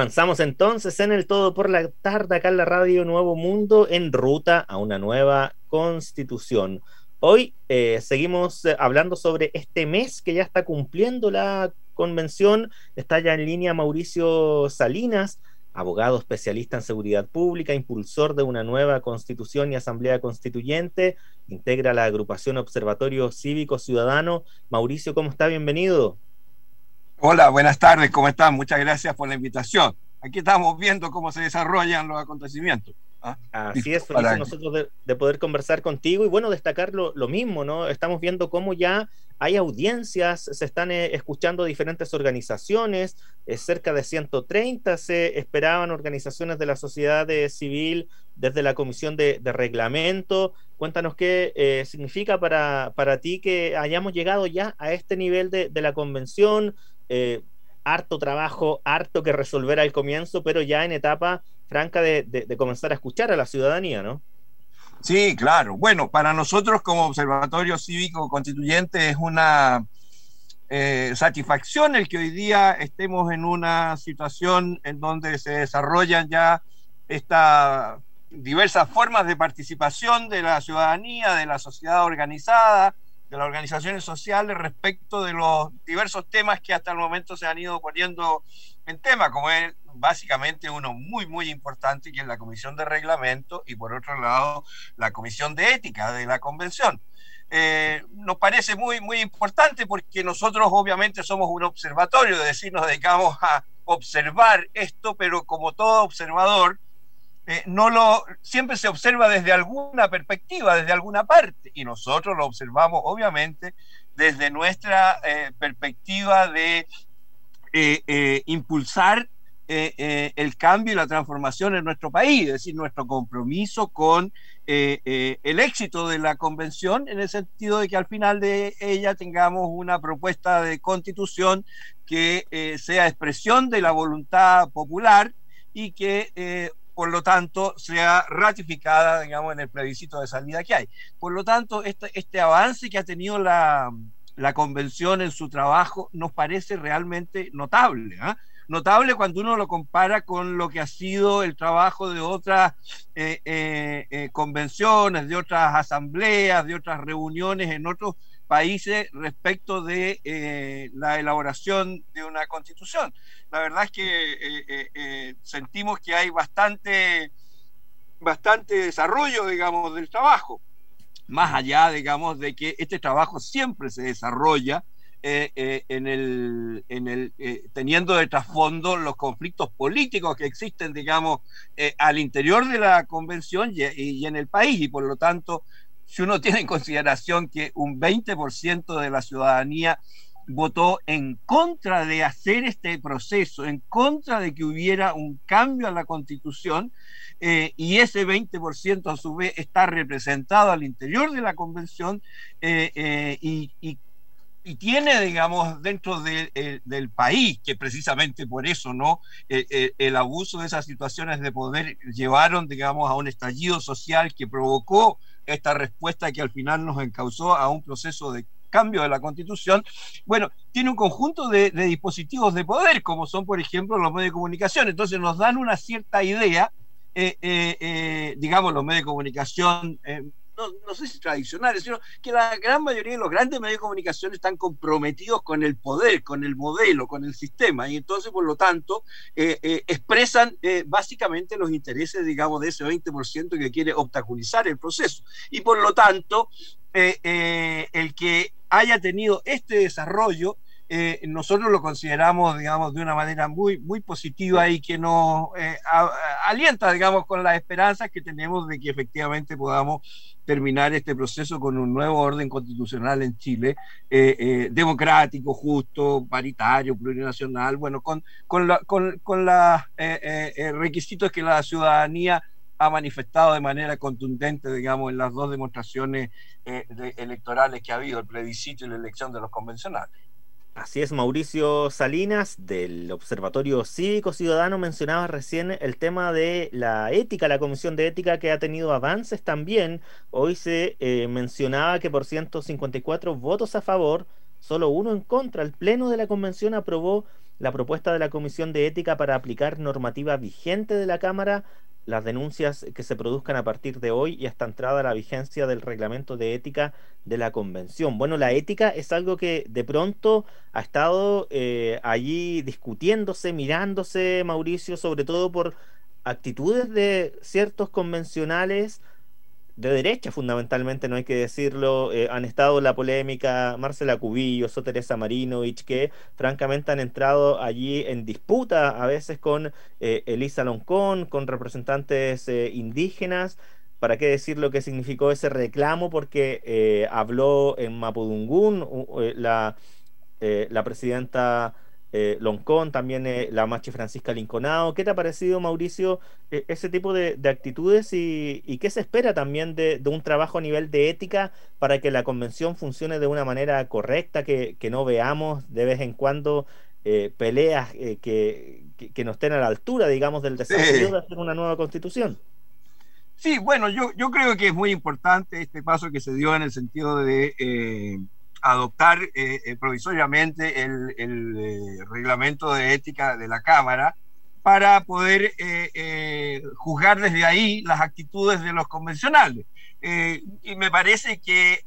Avanzamos entonces en el Todo por la Tarde, acá en la radio Nuevo Mundo, en ruta a una nueva constitución. Hoy seguimos hablando sobre este mes que ya está cumpliendo la convención. Está ya en línea Mauricio Salinas, abogado especialista en seguridad pública, impulsor de una nueva constitución y asamblea constituyente, integra la agrupación Observatorio Cívico Ciudadano. Mauricio, ¿cómo está? Bienvenido. Hola, buenas tardes, ¿cómo están? Muchas gracias por la invitación. Aquí estamos viendo cómo se desarrollan los acontecimientos. ¿Ah? Así Listo es, felices para... nosotros de poder conversar contigo y bueno, destacar lo mismo, ¿no? Estamos viendo cómo ya hay audiencias, se están escuchando diferentes organizaciones, cerca de 130 se esperaban organizaciones de la sociedad civil desde la Comisión de Reglamento. Cuéntanos qué significa para ti que hayamos llegado ya a este nivel de la convención. eh, Harto trabajo, harto que resolver al comienzo, pero ya en etapa franca de comenzar a escuchar a la ciudadanía, ¿no? Sí, claro. Bueno, para nosotros como Observatorio Cívico Constituyente es una satisfacción el que hoy día estemos en una situación en donde se desarrollan ya estas diversas formas de participación de la ciudadanía, de la sociedad organizada, de las organizaciones sociales respecto de los diversos temas que hasta el momento se han ido poniendo en tema, como es básicamente uno muy importante, que es la Comisión de Reglamento, y por otro lado la Comisión de Ética de la Convención. Nos parece muy importante porque nosotros obviamente somos un observatorio, es decir, nos dedicamos a observar esto, pero como todo observador, siempre se observa desde alguna perspectiva, desde alguna parte, y nosotros lo observamos obviamente desde nuestra perspectiva de impulsar el cambio y la transformación en nuestro país, es decir, nuestro compromiso con el éxito de la convención, en el sentido de que al final de ella tengamos una propuesta de constitución que sea expresión de la voluntad popular y que por lo tanto sea ratificada, digamos, en el plebiscito de salida que hay. Por lo tanto, este avance que ha tenido la convención en su trabajo nos parece realmente notable, ¿eh? Notable cuando uno lo compara con lo que ha sido el trabajo de otras convenciones, de otras asambleas, de otras reuniones en otros países respecto de la elaboración de una constitución. La verdad es que sentimos que hay bastante desarrollo, digamos, del trabajo, más allá, digamos, de que este trabajo siempre se desarrolla teniendo de trasfondo los conflictos políticos que existen, digamos, al interior de la convención y en el país, y por lo tanto, si uno tiene en consideración que un 20% de la ciudadanía votó en contra de hacer este proceso, en contra de que hubiera un cambio a la Constitución, y ese 20% a su vez está representado al interior de la convención, y tiene, digamos, dentro del país, que precisamente por eso, ¿no? El abuso de esas situaciones de poder llevaron, digamos, a un estallido social que provocó esta respuesta que al final nos encauzó a un proceso de cambio de la Constitución. Bueno, tiene un conjunto de dispositivos de poder, como son, por ejemplo, los medios de comunicación. Entonces nos dan una cierta idea, digamos, los medios de comunicación, no sé si tradicionales, sino que la gran mayoría de los grandes medios de comunicación están comprometidos con el poder, con el modelo, con el sistema, y entonces, por lo tanto, expresan básicamente los intereses, digamos, de ese 20% que quiere obstaculizar el proceso. Y por lo tanto, el que haya tenido este desarrollo, nosotros lo consideramos, digamos, de una manera muy positiva, y que nos alienta, digamos, con las esperanzas que tenemos de que efectivamente podamos terminar este proceso con un nuevo orden constitucional en Chile, democrático, justo, paritario, plurinacional, bueno, con los requisitos que la ciudadanía ha manifestado de manera contundente, digamos, en las dos demostraciones electorales que ha habido, el plebiscito y la elección de los convencionales. Así es, Mauricio Salinas, del Observatorio Cívico Ciudadano, mencionaba recién el tema de la ética, la Comisión de Ética que ha tenido avances también. Hoy se mencionaba que por 154 votos a favor, solo uno en contra, el Pleno de la Convención aprobó la propuesta de la Comisión de Ética para aplicar normativa vigente de la Cámara, las denuncias que se produzcan a partir de hoy y hasta entrada a la vigencia del reglamento de ética de la Convención. Bueno, la ética es algo que de pronto ha estado allí discutiéndose, mirándose, Mauricio, sobre todo por actitudes de ciertos convencionales de derecha, fundamentalmente, no hay que decirlo. Han estado en la polémica Marcela Cubillos o Teresa Marinovich, que francamente han entrado allí en disputa a veces con Elisa Loncón, con representantes indígenas. ¿Para qué decir lo que significó ese reclamo? Porque habló en Mapudungún la presidenta Loncón, también la Machi Francisca Linconao. ¿Qué te ha parecido, Mauricio, ese tipo de actitudes y qué se espera también de un trabajo a nivel de ética para que la convención funcione de una manera correcta, que no veamos de vez en cuando peleas que no estén a la altura, digamos, del desafío Sí. de hacer una nueva constitución? Sí, bueno, yo creo que es muy importante este paso que se dio en el sentido de adoptar provisoriamente el reglamento de ética de la Cámara para poder juzgar desde ahí las actitudes de los convencionales. Y me parece que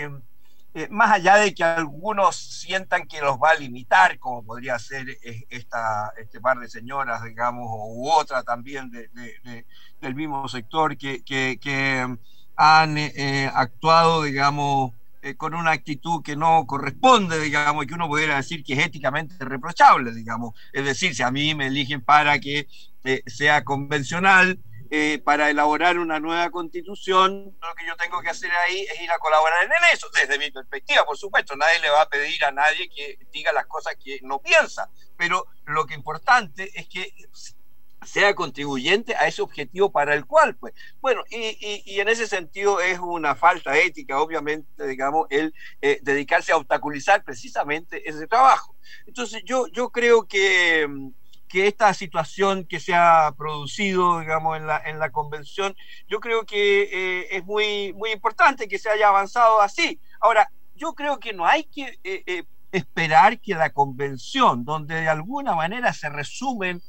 más allá de que algunos sientan que los va a limitar, como podría ser este par de señoras, digamos, u otra también del mismo sector que han actuado, digamos, con una actitud que no corresponde, digamos, y que uno pudiera decir que es éticamente reprochable, digamos. Es decir, si a mí me eligen para que sea convencional, para elaborar una nueva constitución, lo que yo tengo que hacer ahí es ir a colaborar en eso, desde mi perspectiva, por supuesto. Nadie le va a pedir a nadie que diga las cosas que no piensa, pero lo que es importante es que sea contribuyente a ese objetivo para el cual, pues. Bueno, y en ese sentido es una falta ética, obviamente, digamos, el dedicarse a obstaculizar precisamente ese trabajo. Entonces, yo creo que esta situación que se ha producido, digamos, en la convención, yo creo que es muy importante que se haya avanzado así. Ahora, yo creo que no hay que esperar que la convención, donde de alguna manera se resumen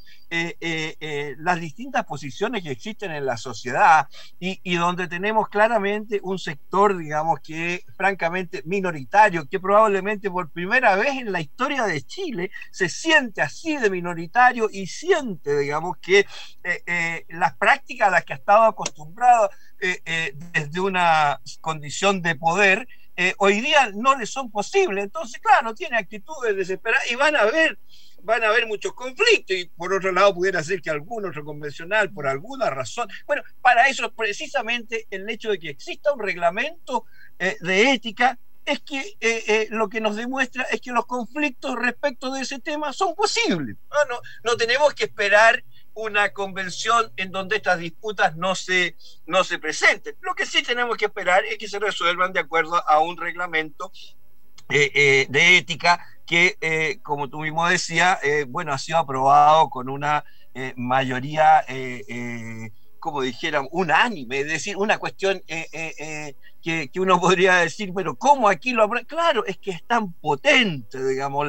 las distintas posiciones que existen en la sociedad y donde tenemos claramente un sector, digamos, que francamente minoritario, que probablemente por primera vez en la historia de Chile se siente así de minoritario y siente, digamos, que las prácticas a las que ha estado acostumbrado desde una condición de poder, hoy día no le son posibles. Entonces, claro, tiene actitudes desesperadas y van a haber muchos conflictos y por otro lado pudiera ser que algún otro convencional por alguna razón, bueno, para eso precisamente el hecho de que exista un reglamento de ética es que lo que nos demuestra es que los conflictos respecto de ese tema son posibles. No tenemos que esperar una convención en donde estas disputas no se presenten. Lo que sí tenemos que esperar es que se resuelvan de acuerdo a un reglamento de ética que, como tú mismo decías, bueno, ha sido aprobado con una mayoría, como dijera, unánime, es decir, una cuestión que uno podría decir, pero ¿cómo aquí lo aprueban? Claro, es que es tan potente, digamos,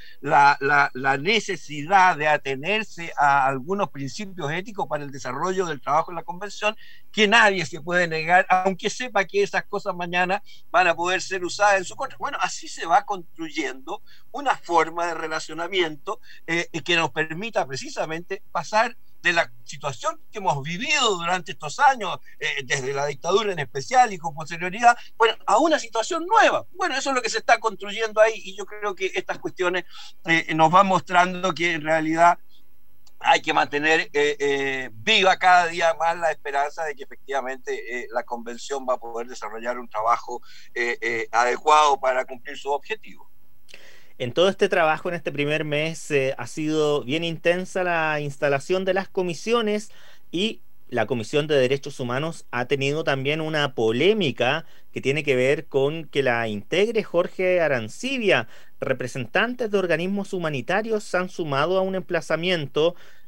la necesidad de atenerse a algunos principios éticos para el desarrollo del trabajo en la convención, que nadie se puede negar, aunque sepa que esas cosas mañana van a poder ser usadas en su contra. Bueno, así se va construyendo una forma de relacionamiento que nos permita precisamente pasar de la situación que hemos vivido durante estos años, desde la dictadura en especial y con posterioridad, bueno, a una situación nueva. Bueno, eso es lo que se está construyendo ahí y yo creo que estas cuestiones nos van mostrando que en realidad hay que mantener viva cada día más la esperanza de que efectivamente la convención va a poder desarrollar un trabajo adecuado para cumplir sus objetivos. En todo este trabajo, en este primer mes, ha sido bien intensa la instalación de las comisiones y la Comisión de Derechos Humanos ha tenido también una polémica que tiene que ver con que la integre Jorge Arancibia. Representantes de organismos humanitarios se han sumado a un emplazamiento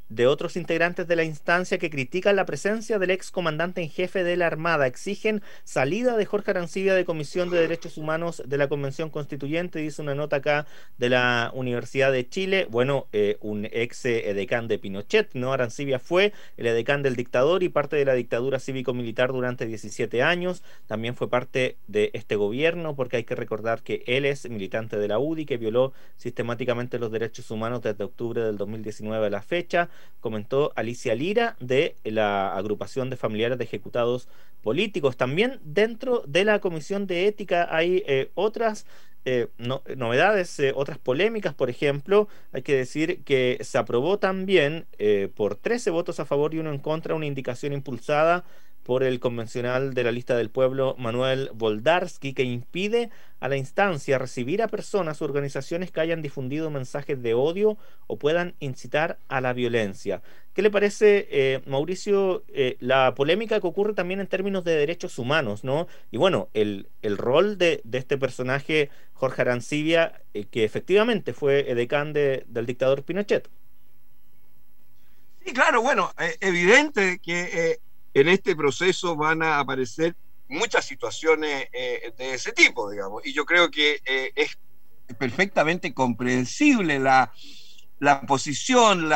de otros integrantes de la instancia que critican la presencia del ex comandante en jefe de la Armada. Exigen salida de Jorge Arancibia de Comisión de Derechos Humanos de la Convención Constituyente, dice una nota acá de la Universidad de Chile. Bueno, un ex edecán de Pinochet, ¿no? Arancibia fue el edecán del dictador y parte de la dictadura cívico-militar durante 17 años. También fue parte de este gobierno, porque hay que recordar que él es militante de la UDI, que violó sistemáticamente los derechos humanos desde octubre del 2019 a la fecha, comentó Alicia Lira de la agrupación de familiares de ejecutados políticos. También dentro de la Comisión de Ética hay otras novedades, otras polémicas. Por ejemplo, hay que decir que se aprobó también por 13 votos a favor y uno en contra una indicación impulsada por el convencional de la lista del pueblo Manuel Boldarsky, que impide a la instancia recibir a personas o organizaciones que hayan difundido mensajes de odio o puedan incitar a la violencia. ¿Qué le parece, Mauricio, la polémica que ocurre también en términos de derechos humanos, ¿no? Y bueno, el rol de este personaje, Jorge Arancibia, que efectivamente fue edecán del dictador Pinochet. Sí, claro, bueno, evidente que en este proceso van a aparecer muchas situaciones de ese tipo, digamos, y yo creo que es perfectamente comprensible la posición,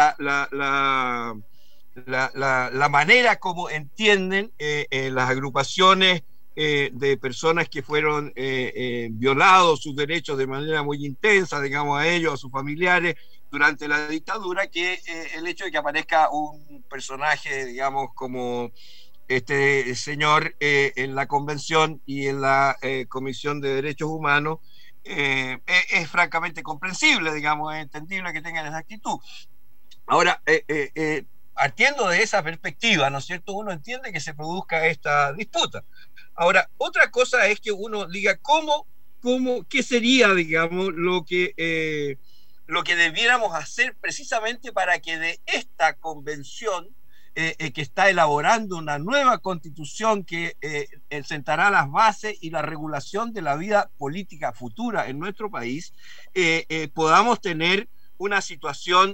la manera como entienden las agrupaciones de personas que fueron violados sus derechos de manera muy intensa, digamos, a ellos, a sus familiares, durante la dictadura, que el hecho de que aparezca un personaje, digamos, como este señor en la convención y en la Comisión de Derechos Humanos, es francamente comprensible, digamos, es entendible que tengan esa actitud. Ahora, partiendo de esa perspectiva, ¿no es cierto?, uno entiende que se produzca esta disputa. Ahora, otra cosa es que uno diga qué sería, digamos, lo que debiéramos hacer precisamente para que de esta convención que está elaborando una nueva constitución que sentará las bases y la regulación de la vida política futura en nuestro país, podamos tener una situación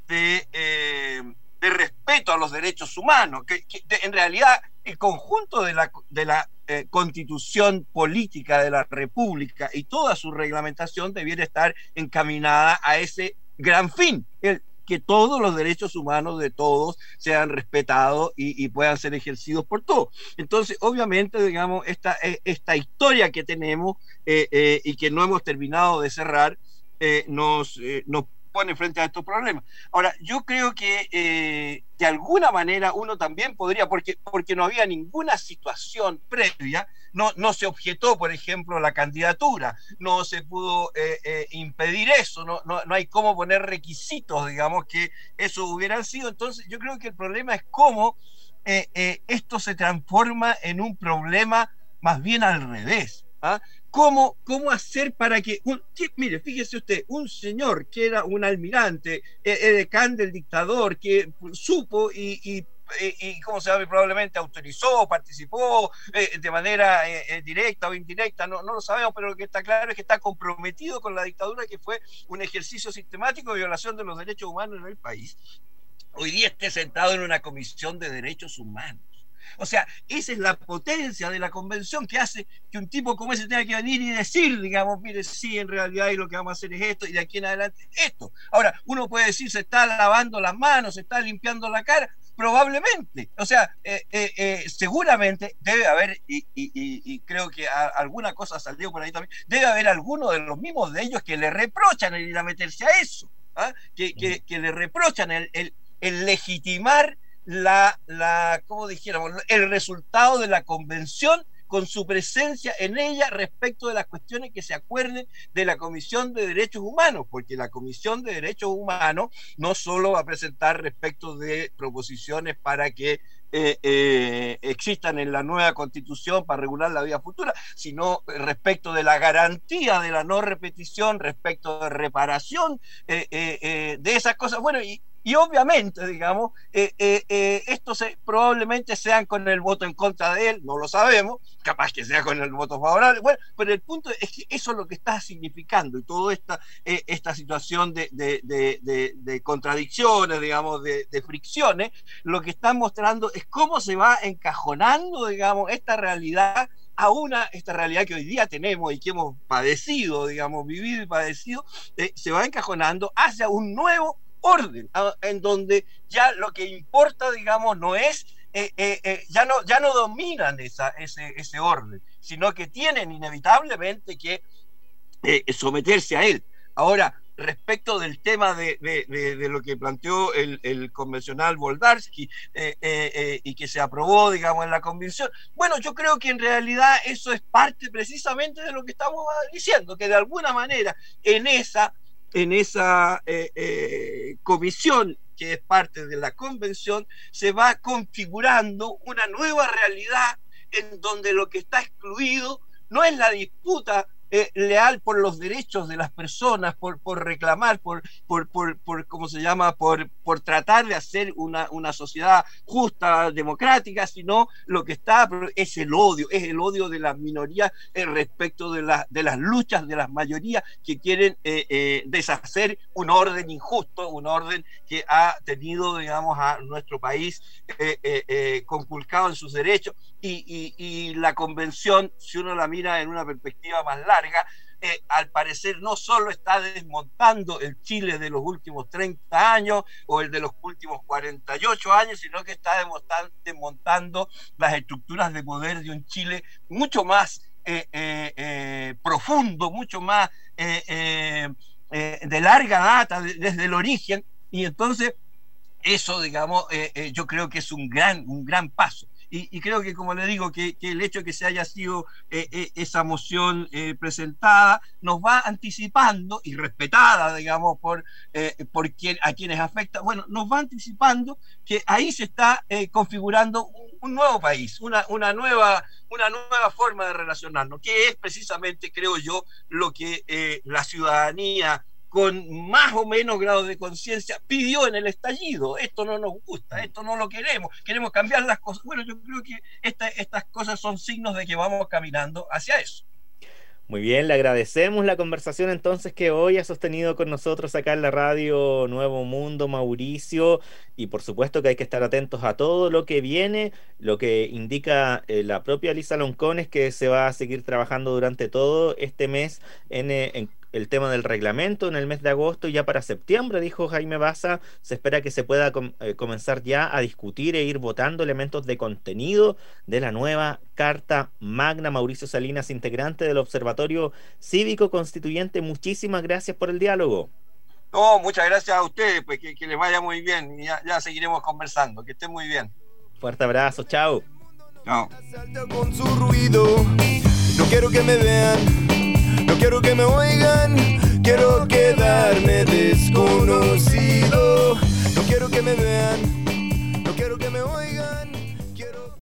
de respeto a los derechos humanos, en realidad el conjunto de la constitución política de la República y toda su reglamentación debiera estar encaminada a ese gran fin, que todos los derechos humanos de todos sean respetados y puedan ser ejercidos por todos. Entonces, obviamente, digamos, esta historia que tenemos y que no hemos terminado de cerrar, nos pone frente a estos problemas. Ahora, yo creo que de alguna manera uno también podría, porque no había ninguna situación previa, no se objetó, por ejemplo, la candidatura, no se pudo impedir eso, no hay cómo poner requisitos, digamos, que eso hubiera sido. Entonces, yo creo que el problema es cómo esto se transforma en un problema más bien al revés. ¿Ah? ¿Cómo hacer para mire, fíjese usted, un señor que era un almirante, edecán del dictador, que supo y ¿cómo se llama? Probablemente autorizó, participó de manera directa o indirecta, no lo sabemos, pero lo que está claro es que está comprometido con la dictadura, que fue un ejercicio sistemático de violación de los derechos humanos en el país. Hoy día esté sentado en una comisión de derechos humanos. O sea, esa es la potencia de la convención, que hace que un tipo como ese tenga que venir y decir, digamos, mire, sí, en realidad y lo que vamos a hacer es esto, y de aquí en adelante esto. Ahora, uno puede decir, se está lavando las manos, se está limpiando la cara, probablemente. O sea, seguramente debe haber, y creo que alguna cosa salió por ahí también, debe haber alguno de los mismos de ellos que le reprochan el ir a meterse a eso, ¿ah? que le reprochan el legitimar como dijéramos, el resultado de la convención con su presencia en ella respecto de las cuestiones que se acuerden de la Comisión de Derechos Humanos, porque la Comisión de Derechos Humanos no solo va a presentar respecto de proposiciones para que existan en la nueva constitución para regular la vida futura, sino respecto de la garantía de la no repetición, respecto de reparación de esas cosas. Bueno, y Y obviamente, digamos, estos probablemente sean con el voto en contra de él, no lo sabemos, capaz que sea con el voto favorable, bueno, pero el punto es que eso es lo que está significando, y toda esta situación de contradicciones, digamos, de fricciones, lo que están mostrando es cómo se va encajonando, digamos, esta realidad esta realidad que hoy día tenemos y que hemos padecido, digamos, vivido y padecido, se va encajonando hacia un nuevo orden, en donde ya lo que importa, digamos, no es, ya no dominan ese orden, sino que tienen inevitablemente que someterse a él. Ahora, respecto del tema de lo que planteó el convencional Boldarsky y que se aprobó, digamos, en la convención, bueno, yo creo que en realidad eso es parte precisamente de lo que estamos diciendo, que de alguna manera en esa comisión que es parte de la convención se va configurando una nueva realidad en donde lo que está excluido no es la disputa leal por los derechos de las personas, por reclamar, por ¿cómo se llama? Por tratar de hacer una sociedad justa, democrática, sino lo que está es el odio de las minorías respecto de las luchas de las mayorías que quieren deshacer un orden injusto, un orden que ha tenido, digamos, a nuestro país conculcado en sus derechos, y la convención, si uno la mira en una perspectiva más larga, al parecer no solo está desmontando el Chile de los últimos 30 años o el de los últimos 48 años, sino que está desmontando las estructuras de poder de un Chile mucho más profundo, mucho más de larga data, desde el origen, y entonces eso, digamos, yo creo que es un gran paso. Y creo que, como le digo, que el hecho de que se haya sido esa moción presentada nos va anticipando y respetada, digamos, por a quienes afecta, bueno, nos va anticipando que ahí se está configurando un nuevo país, una nueva forma de relacionarnos, que es precisamente, creo yo, lo que la ciudadanía con más o menos grado de conciencia pidió en el estallido. Esto no nos gusta, esto no lo queremos cambiar las cosas. Bueno, yo creo que estas cosas son signos de que vamos caminando hacia eso. Muy bien, le agradecemos la conversación entonces que hoy ha sostenido con nosotros acá en la radio Nuevo Mundo, Mauricio, y por supuesto que hay que estar atentos a todo lo que viene. Lo que indica la propia Lisa Loncón es que se va a seguir trabajando durante todo este mes en el tema del reglamento en el mes de agosto, y ya para septiembre, dijo Jaime Baza, se espera que se pueda comenzar ya a discutir e ir votando elementos de contenido de la nueva Carta Magna. Mauricio Salinas, integrante del Observatorio Cívico Constituyente, muchísimas gracias por el diálogo. No, muchas gracias a ustedes, pues que les vaya muy bien, y ya seguiremos conversando, que estén muy bien. Fuerte abrazo, chao. Chao. Con su ruido, no quiero que me vean, no quiero que me oigan.